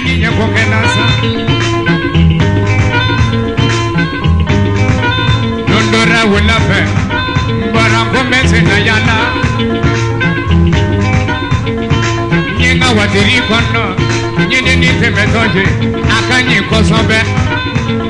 Nyinyi kukenasa Nondora wulape Mbara kumese na yana Nyinga watiri kono Nyini nite metoje Akanyi kosobe